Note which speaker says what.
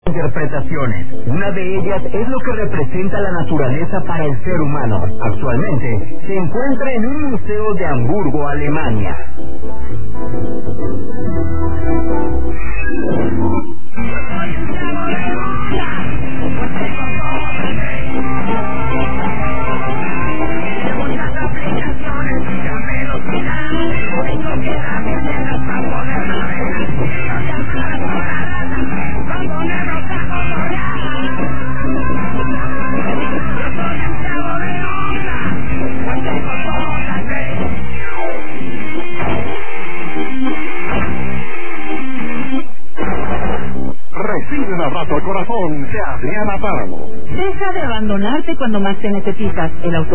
Speaker 1: Interpretaciones. Una de ellas es lo que representa la naturaleza para el ser humano. Actualmente se encuentra en un museo de Hamburgo, Alemania.
Speaker 2: Recibe un abrazo al corazón de Adriana Páramo.
Speaker 3: Deja de abandonarte cuando más te necesitas. El auto